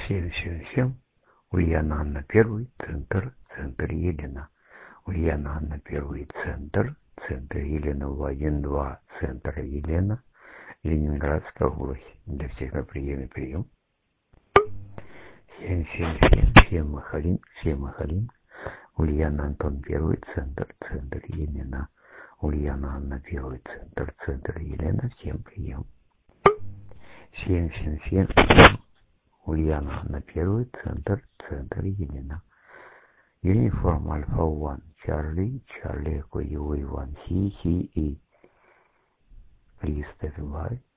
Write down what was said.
777. Ульяна Анна первый, центр Елена. Ульяна Анна первый, центр Елена, 1-2, центр Елена, Ленинградская область. Для всех на приеме прием. 777. Всем Махалин. Ульяна Антон первый, центр Елена. Ульяна Анна первый, центр Елена. Всем прием. 777. Ульяна Анна первый, центр Елена. Uniform Alpha 1, Charlie Echo Ivан, he, please stand by.